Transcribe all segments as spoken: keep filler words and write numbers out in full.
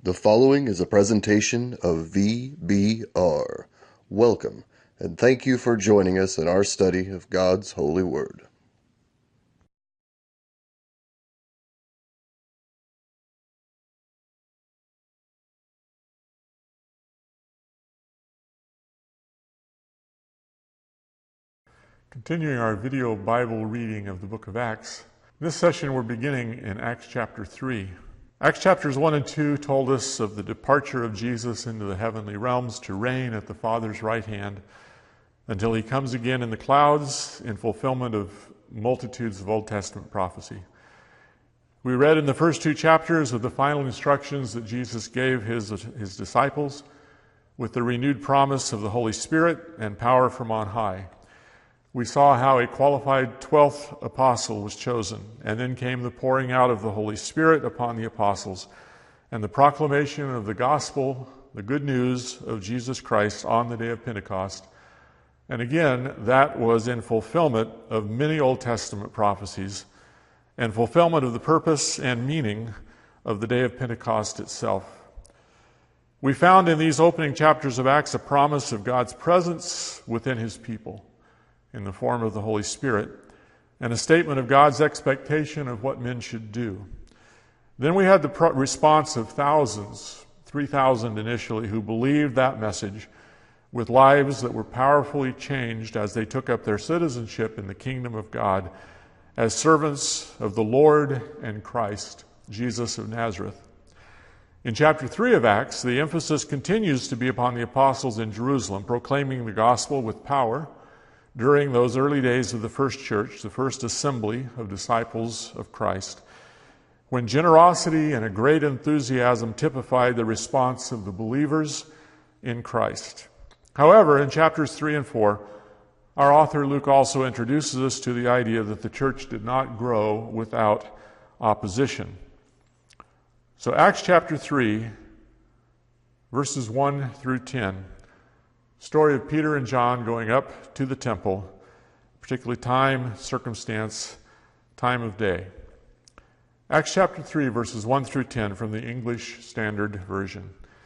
The following is a presentation of V B R. Welcome, and thank you for joining us in our study of God's holy word. Continuing our video Bible reading of the book of Acts, in this session we're beginning in Acts chapter three. Acts chapters one and two told us of the departure of Jesus into the heavenly realms to reign at the Father's right hand until he comes again in the clouds in fulfillment of multitudes of Old Testament prophecy. We read in the first two chapters of the final instructions that Jesus gave his, his disciples with the renewed promise of the Holy Spirit and power from on high. We saw how a qualified twelfth apostle was chosen, and then came the pouring out of the Holy Spirit upon the apostles, and the proclamation of the gospel, the good news of Jesus Christ on the day of Pentecost. And again, that was in fulfillment of many Old Testament prophecies, and fulfillment of the purpose and meaning of the day of Pentecost itself. We found in these opening chapters of Acts a promise of God's presence within his people in the form of the Holy Spirit, and a statement of God's expectation of what men should do. Then we had the pro- response of thousands, three thousand initially, who believed that message with lives that were powerfully changed as they took up their citizenship in the kingdom of God as servants of the Lord and Christ, Jesus of Nazareth. In chapter three of Acts, the emphasis continues to be upon the apostles in Jerusalem, proclaiming the gospel with power during those early days of the first church, the first assembly of disciples of Christ, when generosity and a great enthusiasm typified the response of the believers in Christ. However, in chapters three and four, our author Luke also introduces us to the idea that the church did not grow without opposition. So Acts chapter three, verses one through ten, story of Peter and John going up to the temple, particularly time, circumstance, time of day. Acts chapter three, verses one through ten from the English Standard Version.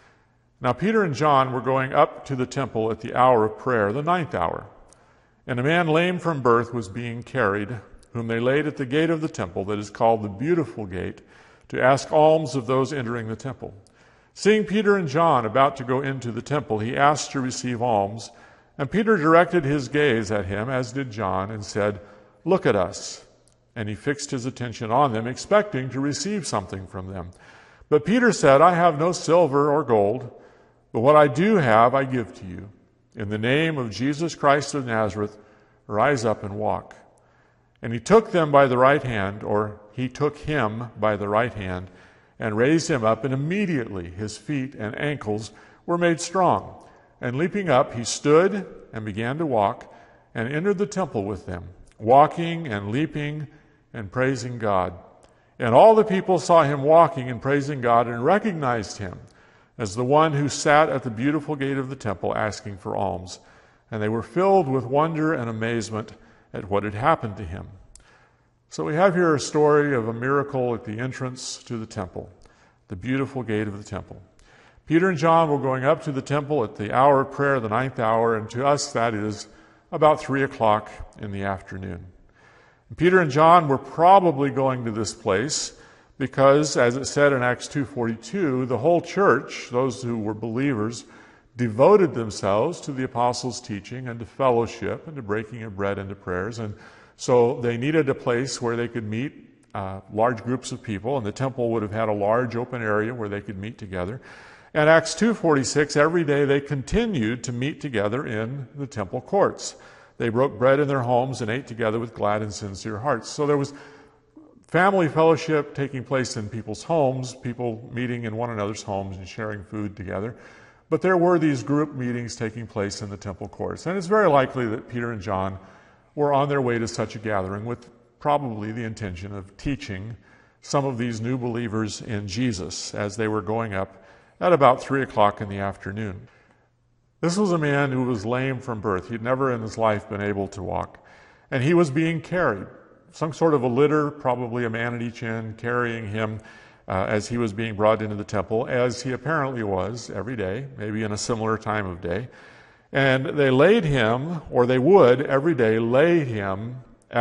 Now Peter and John were going up to the temple at the hour of prayer, the ninth hour. And a man lame from birth was being carried, whom they laid at the gate of the temple that is called the Beautiful Gate, to ask alms of those entering the temple. Seeing Peter and John about to go into the temple, he asked to receive alms, and Peter directed his gaze at him, as did John, and said, "Look at us." And he fixed his attention on them, expecting to receive something from them. But Peter said, "I have no silver or gold, but what I do have I give to you. In the name of Jesus Christ of Nazareth, rise up and walk." And he took them by the right hand, or he took him by the right hand, and raised him up, and immediately his feet and ankles were made strong. And leaping up, he stood and began to walk, and entered the temple with them, walking and leaping and praising God. And all the people saw him walking and praising God, and recognized him as the one who sat at the beautiful gate of the temple asking for alms. And they were filled with wonder and amazement at what had happened to him. So we have here a story of a miracle at the entrance to the temple, the beautiful gate of the temple. Peter and John were going up to the temple at the hour of prayer, the ninth hour, and to us that is about three o'clock in the afternoon. And Peter and John were probably going to this place because, as it said in Acts two forty-two, the whole church, those who were believers, devoted themselves to the apostles' teaching and to fellowship and to breaking of bread and to prayers. And so they needed a place where they could meet uh, large groups of people, and the temple would have had a large open area where they could meet together. And Acts two forty-six, every day they continued to meet together in the temple courts. They broke bread in their homes and ate together with glad and sincere hearts. So there was family fellowship taking place in people's homes, people meeting in one another's homes and sharing food together. But there were these group meetings taking place in the temple courts. And it's very likely that Peter and John were on their way to such a gathering with probably the intention of teaching some of these new believers in Jesus as they were going up at about three o'clock in the afternoon. This was a man who was lame from birth. He'd never in his life been able to walk. And he was being carried. Some sort of a litter, probably a man at each end, carrying him uh, as he was being brought into the temple, as he apparently was every day, maybe in a similar time of day. And they laid him, or they would every day lay him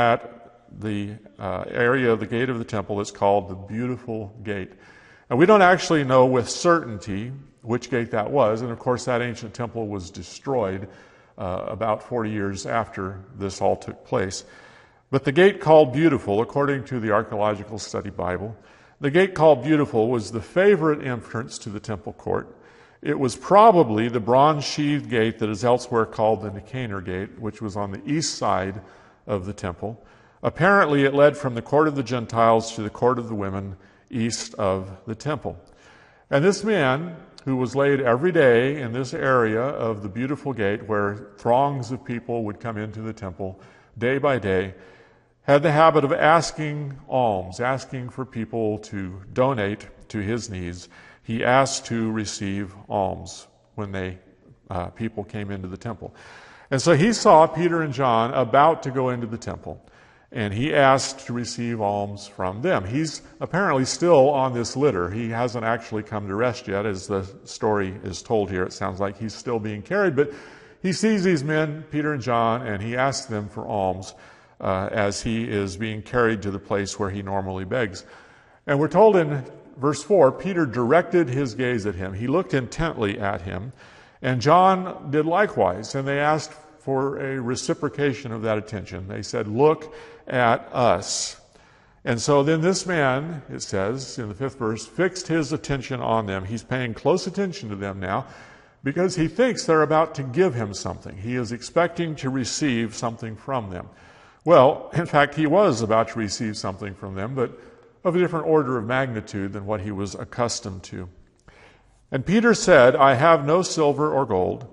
at the uh, area of the gate of the temple that's called the Beautiful Gate. And we don't actually know with certainty which gate that was, and of course that ancient temple was destroyed uh, about forty years after this all took place. But the gate called Beautiful, according to the Archaeological Study Bible, the gate called Beautiful was the favorite entrance to the temple court. It was probably the bronze-sheathed gate that is elsewhere called the Nicanor Gate, which was on the east side of the temple. Apparently, it led from the court of the Gentiles to the court of the women east of the temple. And this man, who was laid every day in this area of the Beautiful Gate, where throngs of people would come into the temple day by day, had the habit of asking alms, asking for people to donate to his needs. He asked to receive alms when they uh, people came into the temple. And so he saw Peter and John about to go into the temple, and he asked to receive alms from them. He's apparently still on this litter. He hasn't actually come to rest yet, as the story is told here. It sounds like he's still being carried, but he sees these men, Peter and John, and he asks them for alms uh, as he is being carried to the place where he normally begs. And we're told in verse four, Peter directed his gaze at him. He looked intently at him, and John did likewise, and they asked for a reciprocation of that attention. They said, "Look at us." And so then this man, it says in the fifth verse, fixed his attention on them. He's paying close attention to them now because he thinks they're about to give him something. He is expecting to receive something from them. Well, in fact, he was about to receive something from them, but of a different order of magnitude than what he was accustomed to. And Peter said, "I have no silver or gold."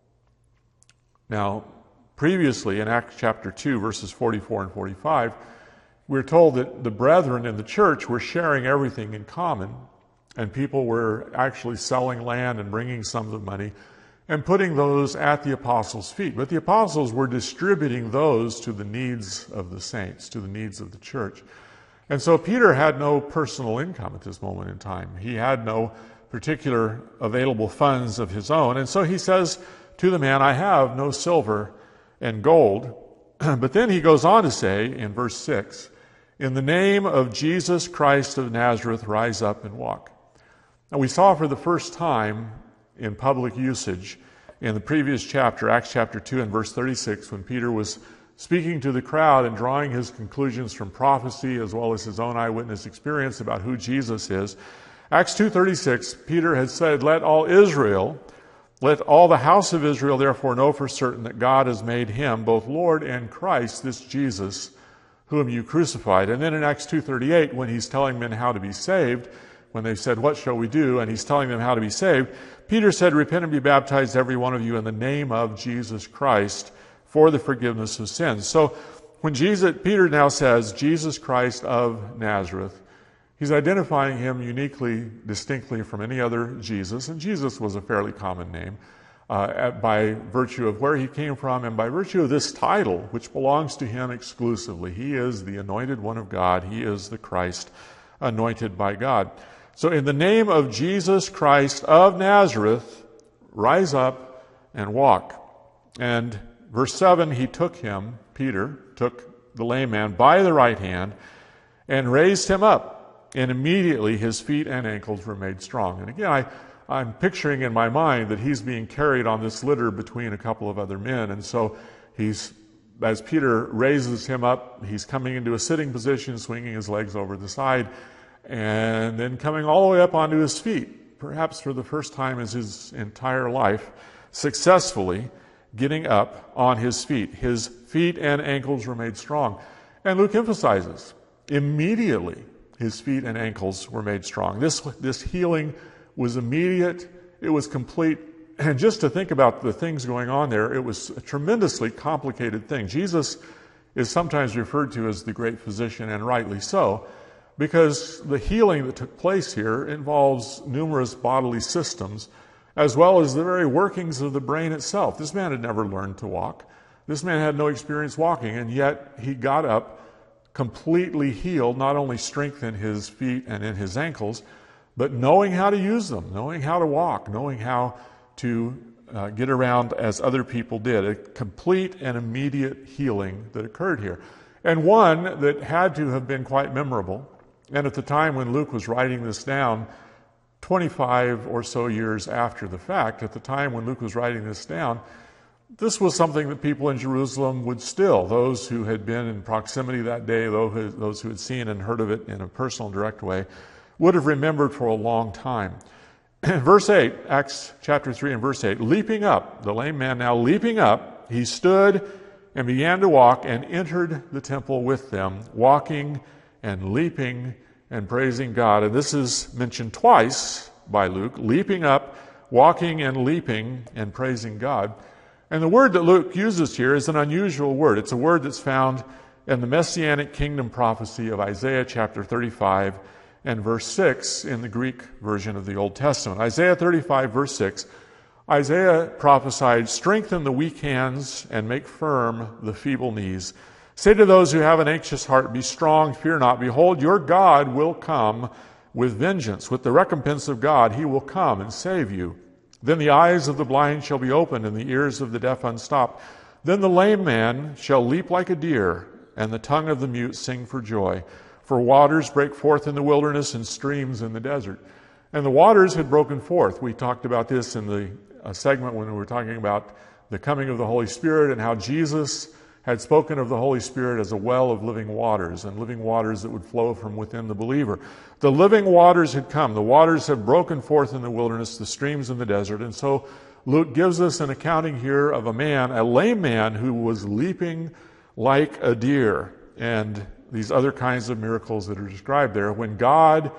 Now, previously in Acts chapter two, verses forty-four and forty-five, we're told that the brethren in the church were sharing everything in common, and people were actually selling land and bringing some of the money and putting those at the apostles' feet. But the apostles were distributing those to the needs of the saints, to the needs of the church. And so Peter had no personal income at this moment in time. He had no particular available funds of his own. And so he says to the man, "I have no silver and gold." But then he goes on to say in verse six, "In the name of Jesus Christ of Nazareth, rise up and walk." Now we saw for the first time in public usage in the previous chapter, Acts chapter two and verse thirty-six, when Peter was speaking to the crowd and drawing his conclusions from prophecy as well as his own eyewitness experience about who Jesus is. Acts two thirty-six, Peter had said, "Let all Israel, let all the house of Israel therefore know for certain that God has made him both Lord and Christ, this Jesus, whom you crucified." And then in Acts two thirty-eight, when he's telling men how to be saved, when they said, "What shall we do?" and he's telling them how to be saved, Peter said, "Repent and be baptized, every one of you, in the name of Jesus Christ, for the forgiveness of sins." So when Jesus, Peter now says, "Jesus Christ of Nazareth," he's identifying him uniquely, distinctly from any other Jesus. And Jesus was a fairly common name uh, by virtue of where he came from and by virtue of this title, which belongs to him exclusively. He is the anointed one of God. He is the Christ anointed by God. So in the name of Jesus Christ of Nazareth, rise up and walk. And verse seven, he took him, Peter, took the lame man by the right hand and raised him up. And immediately his feet and ankles were made strong. And again, I, I'm picturing in my mind that he's being carried on this litter between a couple of other men. And so he's, as Peter raises him up, he's coming into a sitting position, swinging his legs over the side, and then coming all the way up onto his feet, perhaps for the first time in his entire life, successfully getting up on his feet. His feet and ankles were made strong. And Luke emphasizes, immediately his feet and ankles were made strong. This, this healing was immediate. It was complete. And just to think about the things going on there, it was a tremendously complicated thing. Jesus is sometimes referred to as the great physician, and rightly so, because the healing that took place here involves numerous bodily systems, as well as the very workings of the brain itself. This man had never learned to walk. This man had no experience walking, and yet he got up completely healed, not only strength in his feet and in his ankles, but knowing how to use them, knowing how to walk, knowing how to uh, get around as other people did. A complete and immediate healing that occurred here. And one that had to have been quite memorable. And at the time when Luke was writing this down, twenty-five or so years after the fact, at the time when Luke was writing this down, this was something that people in Jerusalem would still, those who had been in proximity that day, those who had seen and heard of it in a personal, direct way, would have remembered for a long time. Verse eight, Acts chapter three and verse eight, leaping up, the lame man now leaping up, he stood and began to walk and entered the temple with them, walking and leaping and praising God. And this is mentioned twice by Luke, leaping up, walking and leaping and praising God. And the word that Luke uses here is an unusual word. It's a word that's found in the Messianic kingdom prophecy of Isaiah chapter thirty-five and verse six in the Greek version of the Old Testament. Isaiah thirty-five verse six, Isaiah prophesied, strengthen the weak hands and make firm the feeble knees. Say to those who have an anxious heart, be strong, fear not. Behold, your God will come with vengeance. With the recompense of God, he will come and save you. Then the eyes of the blind shall be opened, and the ears of the deaf unstopped. Then the lame man shall leap like a deer, and the tongue of the mute sing for joy. For waters break forth in the wilderness and streams in the desert. And the waters had broken forth. We talked about this in the uh, segment when we were talking about the coming of the Holy Spirit and how Jesus had spoken of the Holy Spirit as a well of living waters, and living waters that would flow from within the believer. The living waters had come. The waters had broken forth in the wilderness, the streams in the desert. And so Luke gives us an accounting here of a man, a lame man, who was leaping like a deer, and these other kinds of miracles that are described there. When God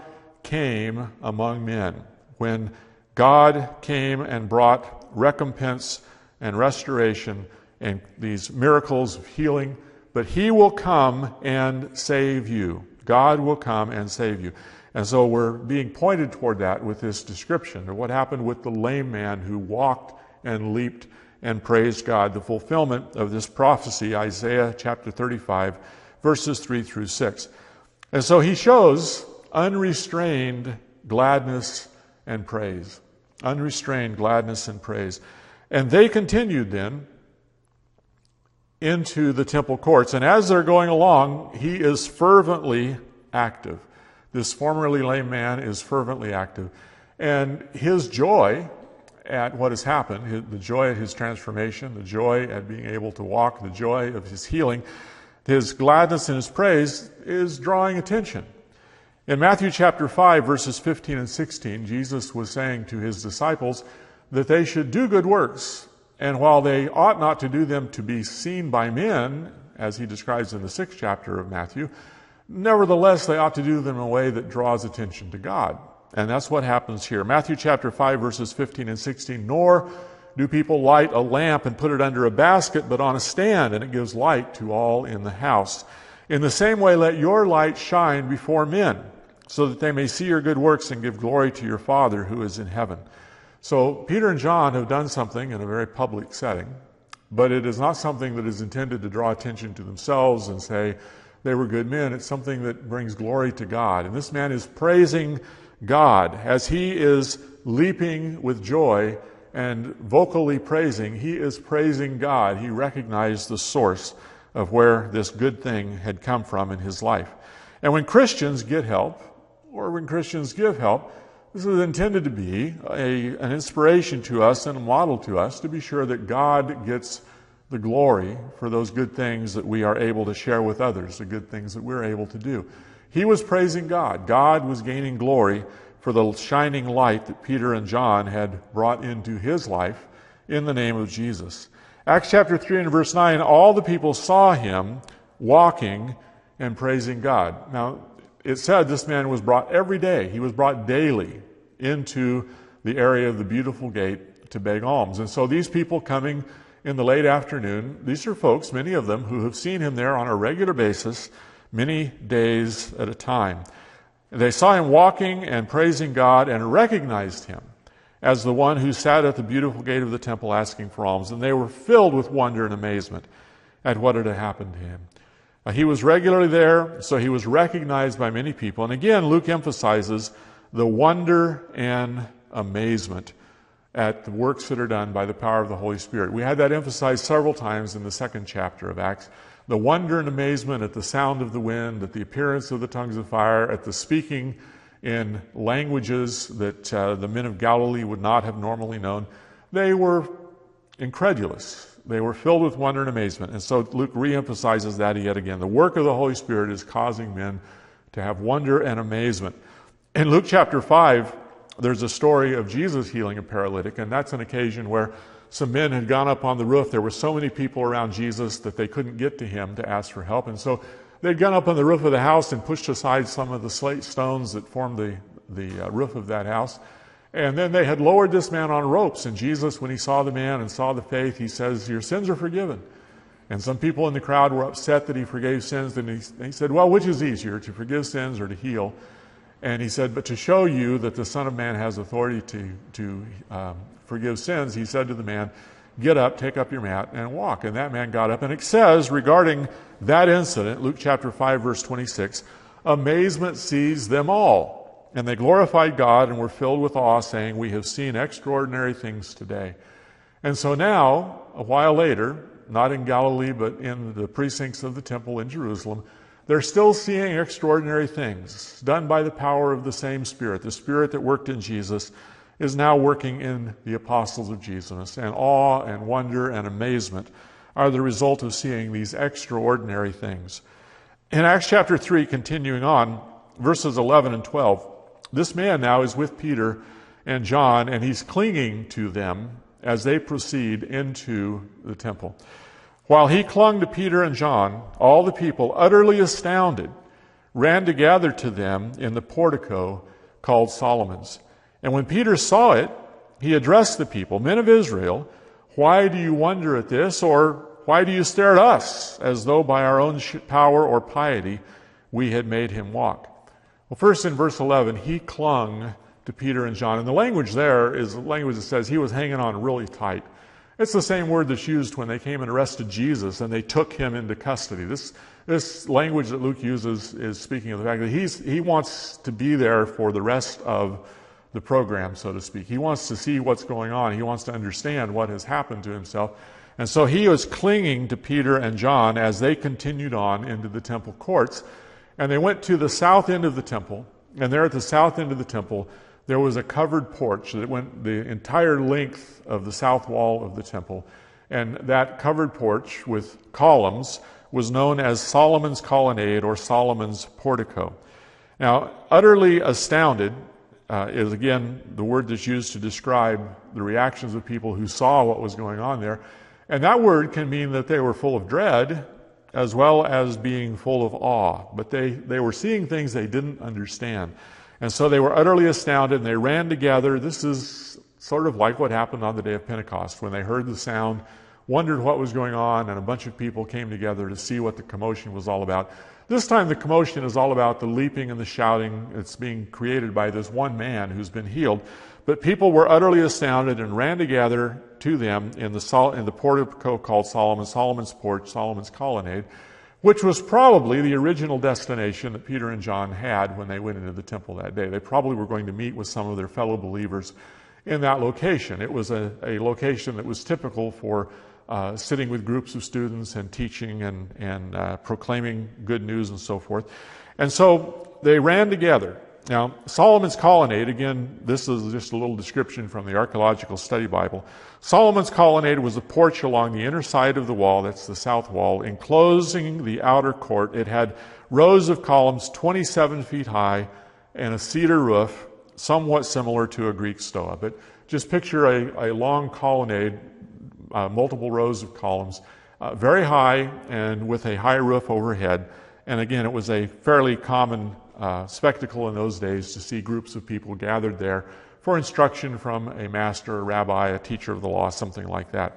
came among men, when God came and brought recompense and restoration and these miracles of healing, but he will come and save you. God will come and save you. And so we're being pointed toward that with this description of what happened with the lame man who walked and leaped and praised God, the fulfillment of this prophecy, Isaiah chapter thirty-five, verses three through six. And so he shows unrestrained gladness and praise. Unrestrained gladness and praise. And they continued then into the temple courts. And as they're going along, he is fervently active. This formerly lame man is fervently active. And his joy at what has happened, the joy at his transformation, the joy at being able to walk, the joy of his healing, his gladness and his praise is drawing attention. In Matthew chapter five, verses fifteen and sixteen, Jesus was saying to his disciples that they should do good works. And while they ought not to do them to be seen by men, as he describes in the sixth chapter of Matthew, nevertheless they ought to do them in a way that draws attention to God. And that's what happens here. Matthew chapter five, verses fifteen and sixteen, nor do people light a lamp and put it under a basket, but on a stand, and it gives light to all in the house. In the same way, let your light shine before men, so that they may see your good works and give glory to your Father who is in heaven. So Peter and John have done something in a very public setting, but it is not something that is intended to draw attention to themselves and say they were good men. It's something that brings glory to God. And this man is praising God as he is leaping with joy and vocally praising. He is praising God. He recognized the source of where this good thing had come from in his life. And when Christians get help, or when Christians give help, this is intended to be a, an inspiration to us and a model to us to be sure that God gets the glory for those good things that we are able to share with others, the good things that we're able to do. He was praising God. God was gaining glory for the shining light that Peter and John had brought into his life in the name of Jesus. Acts chapter three and verse nine, all the people saw him walking and praising God. Now, it said this man was brought every day. He was brought daily into the area of the beautiful gate to beg alms. And so these people coming in the late afternoon, these are folks, many of them, who have seen him there on a regular basis, many days at a time. They saw him walking and praising God and recognized him as the one who sat at the beautiful gate of the temple asking for alms. And they were filled with wonder and amazement at what had happened to him. Uh, he was regularly there, so he was recognized by many people. And again, Luke emphasizes the wonder and amazement at the works that are done by the power of the Holy Spirit. We had that emphasized several times in the second chapter of Acts. The wonder and amazement at the sound of the wind, at the appearance of the tongues of fire, at the speaking in languages that uh, the men of Galilee would not have normally known. They were incredulous. They were filled with wonder and amazement. And so Luke reemphasizes that yet again. The work of the Holy Spirit is causing men to have wonder and amazement. In Luke chapter five, there's a story of Jesus healing a paralytic, and that's an occasion where some men had gone up on the roof. There were so many people around Jesus that they couldn't get to him to ask for help. And so they'd gone up on the roof of the house and pushed aside some of the slate stones that formed the, the uh, roof of that house. And then they had lowered this man on ropes. And Jesus, when he saw the man and saw the faith, he says, "Your sins are forgiven." And some people in the crowd were upset that he forgave sins. And he, he said, "Well, which is easier, to forgive sins or to heal?" And he said, "But to show you that the Son of Man has authority to, to um, forgive sins," he said to the man, "Get up, take up your mat, and walk." And that man got up. And it says regarding that incident, Luke chapter five, verse twenty-six, "Amazement seized them all. And they glorified God and were filled with awe, saying, 'We have seen extraordinary things today.'" And so now, a while later, not in Galilee, but in the precincts of the temple in Jerusalem, they're still seeing extraordinary things done by the power of the same Spirit. The Spirit that worked in Jesus is now working in the apostles of Jesus. And awe and wonder and amazement are the result of seeing these extraordinary things. In Acts chapter three, continuing on, verses eleven and twelve, this man now is with Peter and John, and he's clinging to them as they proceed into the temple. While he clung to Peter and John, all the people, utterly astounded, ran to gather to them in the portico called Solomon's. And when Peter saw it, he addressed the people, "Men of Israel, why do you wonder at this, or why do you stare at us, as though by our own power or piety we had made him walk?" Well, first in verse eleven, he clung to Peter and John. And the language there is the language that says he was hanging on really tight. It's the same word that's used when they came and arrested Jesus and they took him into custody. This, this language that Luke uses is speaking of the fact that he's, he wants to be there for the rest of the program, so to speak. He wants to see what's going on. He wants to understand what has happened to himself. And so he was clinging to Peter and John as they continued on into the temple courts. And they went to the south end of the temple, and there at the south end of the temple, there was a covered porch that went the entire length of the south wall of the temple. And that covered porch with columns was known as Solomon's colonnade or Solomon's portico. Now, utterly astounded uh, is again the word that's used to describe the reactions of people who saw what was going on there. And that word can mean that they were full of dread, as well as being full of awe. But they, they were seeing things they didn't understand. And so they were utterly astounded, and they ran together. This is sort of like what happened on the day of Pentecost, when they heard the sound, wondered what was going on, and a bunch of people came together to see what the commotion was all about. This time the commotion is all about the leaping and the shouting that's being created by this one man who's been healed. But people were utterly astounded and ran together to them in the, Sol- in the portico called Solomon, Solomon's porch, Solomon's colonnade, which was probably the original destination that Peter and John had when they went into the temple that day. They probably were going to meet with some of their fellow believers in that location. It was a, a location that was typical for uh, sitting with groups of students and teaching and, and uh, proclaiming good news and so forth. And so they ran together. Now, Solomon's colonnade, again, this is just a little description from the Archaeological Study Bible. Solomon's colonnade was a porch along the inner side of the wall, that's the south wall, enclosing the outer court. It had rows of columns twenty-seven feet high and a cedar roof, somewhat similar to a Greek stoa. But just picture a, a long colonnade, uh, multiple rows of columns, uh, very high and with a high roof overhead. And again, it was a fairly common Uh, spectacle in those days to see groups of people gathered there for instruction from a master, a rabbi, a teacher of the law, something like that.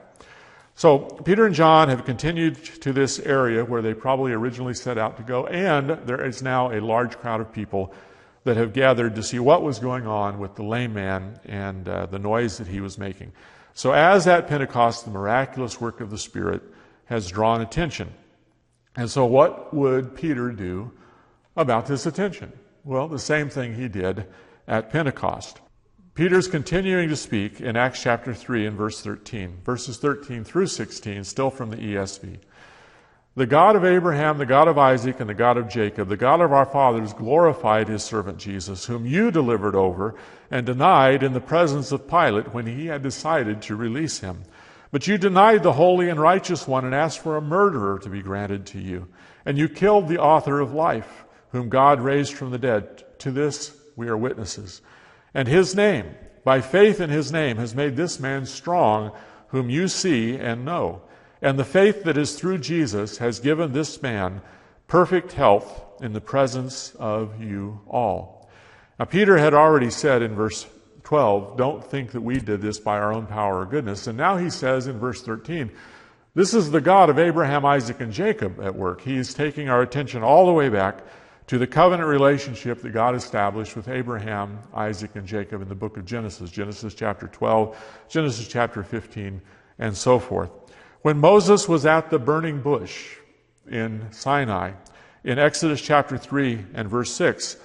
So Peter and John have continued to this area where they probably originally set out to go, and there is now a large crowd of people that have gathered to see what was going on with the lame man and uh, the noise that he was making. So as at Pentecost, the miraculous work of the Spirit has drawn attention. And so what would Peter do about this attention? Well, the same thing he did at Pentecost. Peter's continuing to speak in Acts chapter three and verse thirteen, verses thirteen through sixteen, still from the E S V. The God of Abraham, the God of Isaac, and the God of Jacob, the God of our fathers, glorified his servant Jesus, whom you delivered over and denied in the presence of Pilate when he had decided to release him. But you denied the holy and righteous one and asked for a murderer to be granted to you. And you killed the author of life, whom God raised from the dead. To this we are witnesses. And his name, by faith in his name, has made this man strong, whom you see and know. And the faith that is through Jesus has given this man perfect health in the presence of you all. Now, Peter had already said in verse twelve, don't think that we did this by our own power or goodness. And now he says in verse thirteen, this is the God of Abraham, Isaac, and Jacob at work. He is taking our attention all the way back to the covenant relationship that God established with Abraham, Isaac, and Jacob in the book of Genesis, Genesis chapter twelve, Genesis chapter fifteen, and so forth. When Moses was at the burning bush in Sinai, in Exodus chapter three and verse six,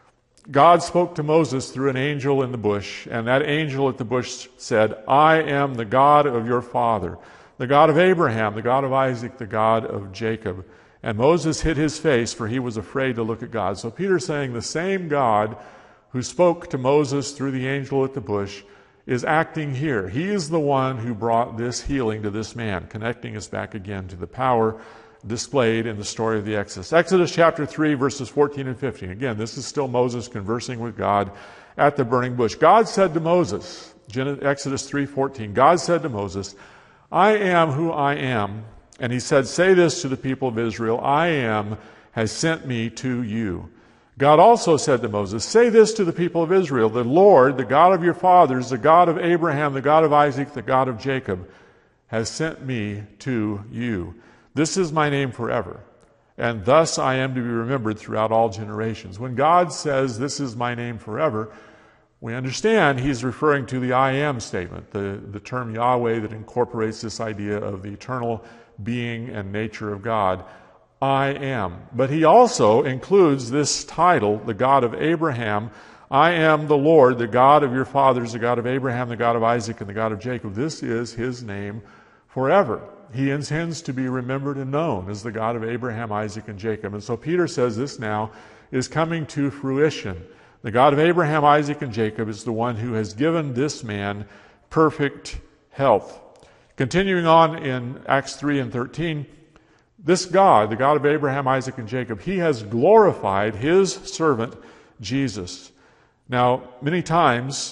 God spoke to Moses through an angel in the bush, and that angel at the bush said, I am the God of your father, the God of Abraham, the God of Isaac, the God of Jacob. And Moses hid his face, for he was afraid to look at God. So Peter's saying the same God who spoke to Moses through the angel at the bush is acting here. He is the one who brought this healing to this man, connecting us back again to the power displayed in the story of the Exodus. Exodus chapter three, verses fourteen and fifteen. Again, this is still Moses conversing with God at the burning bush. God said to Moses, Exodus three fourteen, God said to Moses, I am who I am. And he said, say this to the people of Israel, I am has sent me to you. God also said to Moses, say this to the people of Israel, the Lord, the God of your fathers, the God of Abraham, the God of Isaac, the God of Jacob, has sent me to you. This is my name forever, and thus I am to be remembered throughout all generations. When God says, this is my name forever, we understand he's referring to the I am statement, the, the term Yahweh that incorporates this idea of the eternal being and nature of God. I am. But he also includes this title, the God of Abraham. I am the Lord, the God of your fathers, the God of Abraham, the God of Isaac, and the God of Jacob. This is his name forever. He intends to be remembered and known as the God of Abraham, Isaac, and Jacob. And so Peter says this now is coming to fruition. The God of Abraham, Isaac, and Jacob is the one who has given this man perfect health. Continuing on in Acts three and thirteen, this God, the God of Abraham, Isaac, and Jacob, he has glorified his servant Jesus. Now, many times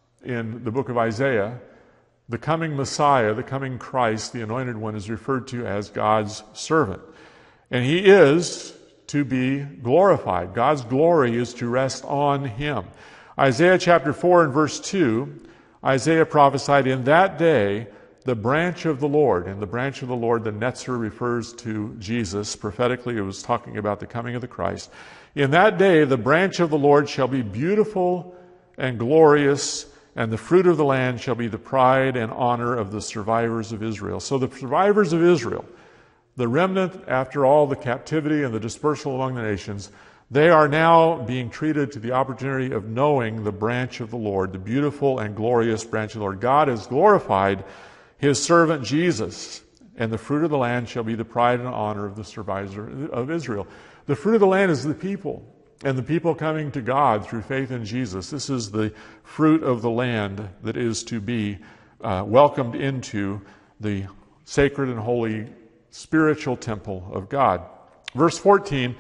in the book of Isaiah, the coming Messiah, the coming Christ, the Anointed One, is referred to as God's servant. And he is to be glorified. God's glory is to rest on him. Isaiah chapter four and verse two, Isaiah prophesied, in that day the branch of the Lord, and the branch of the Lord, the Netzer, refers to Jesus. Prophetically, it was talking about the coming of the Christ. In that day, the branch of the Lord shall be beautiful and glorious, and the fruit of the land shall be the pride and honor of the survivors of Israel. So the survivors of Israel, the remnant after all the captivity and the dispersal among the nations, they are now being treated to the opportunity of knowing the branch of the Lord, the beautiful and glorious branch of the Lord. God has glorified his servant Jesus, and the fruit of the land shall be the pride and honor of the survivors of Israel. The fruit of the land is the people, and the people coming to God through faith in Jesus. This is the fruit of the land that is to be uh, welcomed into the sacred and holy spiritual temple of God. Verse fourteen,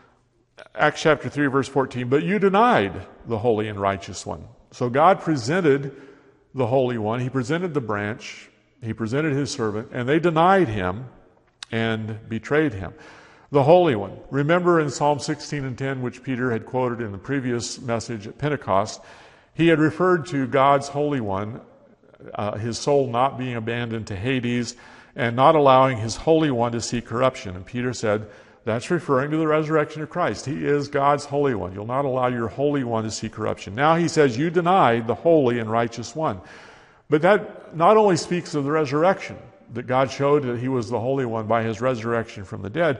Acts chapter three, verse fourteen, but you denied the holy and righteous one. So God presented the Holy One. He presented the branch. He presented his servant, and they denied him and betrayed him. The Holy One. Remember in Psalm sixteen and ten, which Peter had quoted in the previous message at Pentecost, he had referred to God's Holy One, uh, his soul not being abandoned to Hades, and not allowing his Holy One to see corruption. And Peter said, that's referring to the resurrection of Christ. He is God's Holy One. You'll not allow your Holy One to see corruption. Now he says, you denied the Holy and Righteous One. But that not only speaks of the resurrection, that God showed that he was the Holy One by his resurrection from the dead,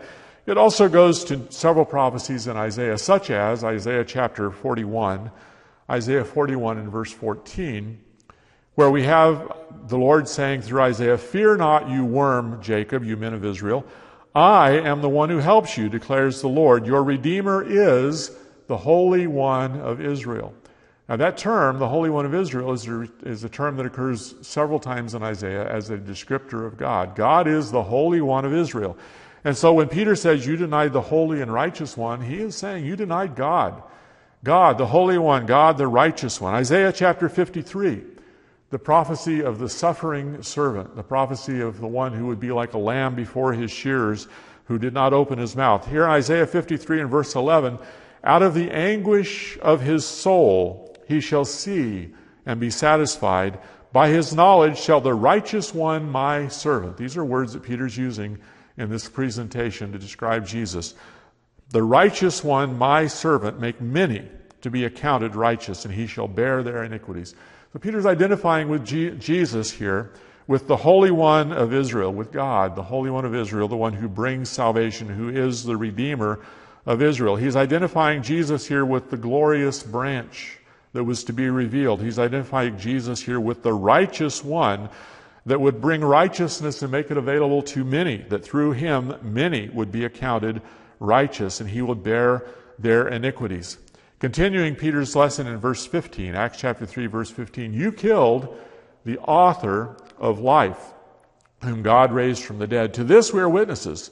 It also goes to several prophecies in Isaiah, such as Isaiah chapter forty-one, Isaiah forty-one and verse fourteen, where we have the Lord saying through Isaiah, "Fear not, you worm, Jacob, you men of Israel. I am the one who helps you, declares the Lord. Your Redeemer is the Holy One of Israel." Now that term, the Holy One of Israel, is a, is a term that occurs several times in Isaiah as a descriptor of God. God is the Holy One of Israel. And so when Peter says you denied the Holy and Righteous One, he is saying you denied God. God, the Holy One, God, the Righteous One. Isaiah chapter fifty-three, the prophecy of the suffering servant, the prophecy of the one who would be like a lamb before his shearers, who did not open his mouth. Here in Isaiah fifty-three and verse eleven, out of the anguish of his soul he shall see and be satisfied. By his knowledge shall the righteous one, my servant. These are words that Peter's using in this presentation to describe Jesus. The righteous one, my servant, make many to be accounted righteous, and he shall bear their iniquities. So Peter's identifying with G- Jesus here, with the Holy One of Israel, with God, the Holy One of Israel, the one who brings salvation, who is the Redeemer of Israel. He's identifying Jesus here with the glorious branch that was to be revealed. He's identifying Jesus here with the righteous one that would bring righteousness and make it available to many, that through him many would be accounted righteous, and he would bear their iniquities. Continuing Peter's lesson in verse fifteen, Acts chapter three, verse fifteen, you killed the author of life, whom God raised from the dead. To this we are witnesses.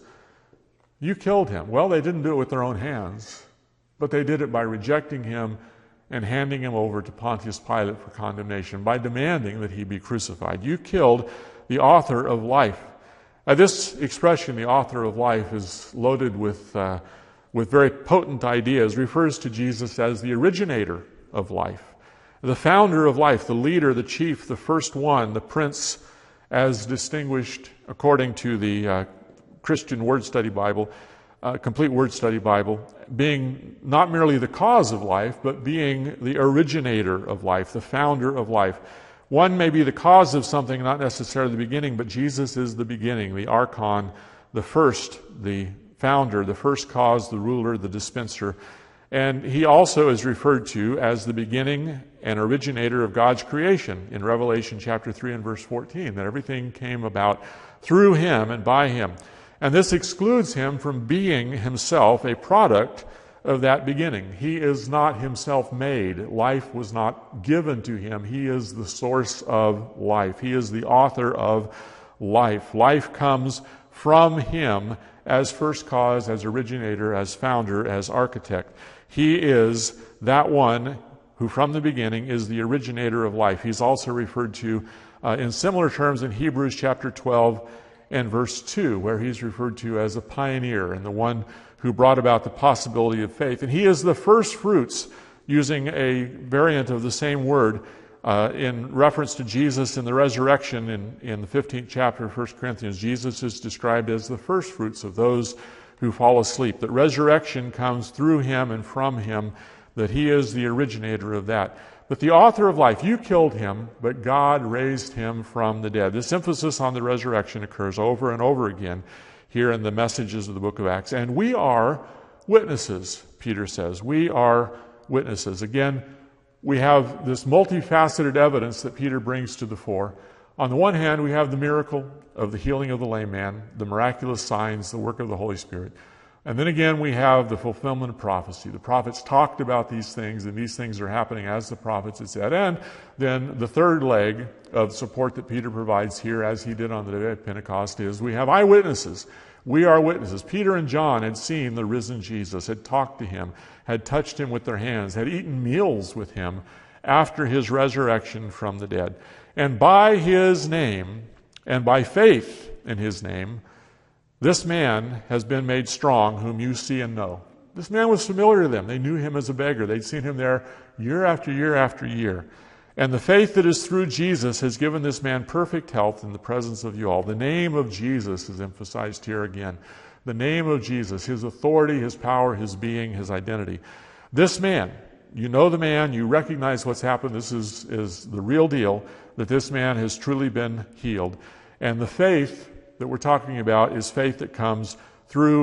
You killed him. Well, they didn't do it with their own hands, but they did it by rejecting him and handing him over to Pontius Pilate for condemnation, by demanding that he be crucified. You killed the author of life. Now, this expression, the author of life, is loaded with, uh, with very potent ideas. It refers to Jesus as the originator of life, the founder of life, the leader, the chief, the first one, the prince, as distinguished according to the uh, Christian Word Study Bible, Uh, complete Word Study Bible, being not merely the cause of life, but being the originator of life, the founder of life. One may be the cause of something, not necessarily the beginning, but Jesus is the beginning, the archon, the first, the founder, the first cause, the ruler, the dispenser. And he also is referred to as the beginning and originator of God's creation in Revelation chapter three and verse fourteen, that everything came about through him and by him. And this excludes him from being himself a product of that beginning. He is not himself made. Life was not given to him. He is the source of life. He is the author of life. Life comes from him as first cause, as originator, as founder, as architect. He is that one who from the beginning is the originator of life. He's also referred to uh, in similar terms in Hebrews chapter twelve and verse two, where he's referred to as a pioneer and the one who brought about the possibility of faith. And he is the first fruits, using a variant of the same word uh, in reference to Jesus in the resurrection in, in the fifteenth chapter of First Corinthians. Jesus is described as the first fruits of those who fall asleep, that resurrection comes through him and from him, that he is the originator of that. But the author of life, you killed him, but God raised him from the dead. This emphasis on the resurrection occurs over and over again here in the messages of the book of Acts. And we are witnesses, Peter says. We are witnesses. Again, we have this multifaceted evidence that Peter brings to the fore. On the one hand, we have the miracle of the healing of the lame man, the miraculous signs, the work of the Holy Spirit. And then again, we have the fulfillment of prophecy. The prophets talked about these things, and these things are happening as the prophets had said. And then the third leg of support that Peter provides here, as he did on the day of Pentecost, is we have eyewitnesses. We are witnesses. Peter and John had seen the risen Jesus, had talked to him, had touched him with their hands, had eaten meals with him after his resurrection from the dead. And by his name, and by faith in his name, this man has been made strong, whom you see and know. This man was familiar to them. They knew him as a beggar. They'd seen him there year after year after year. And the faith that is through Jesus has given this man perfect health in the presence of you all. The name of Jesus is emphasized here again. The name of Jesus, his authority, his power, his being, his identity. This man, you know the man, you recognize what's happened. This is, is the real deal, that this man has truly been healed. And the faith that we're talking about is faith that comes through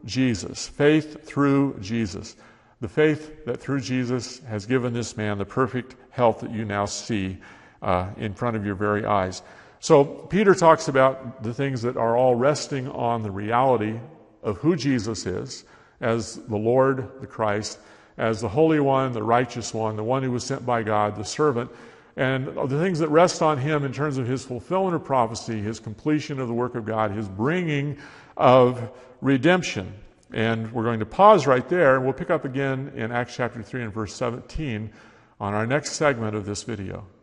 Jesus. Faith through Jesus. The faith that through Jesus has given this man the perfect health that you now see uh, in front of your very eyes. So Peter talks about the things that are all resting on the reality of who Jesus is as the Lord, the Christ, as the Holy One, the Righteous One, the one who was sent by God, the servant, and the things that rest on him in terms of his fulfillment of prophecy, his completion of the work of God, his bringing of redemption. And we're going to pause right there, and we'll pick up again in Acts chapter three and verse seventeen on our next segment of this video.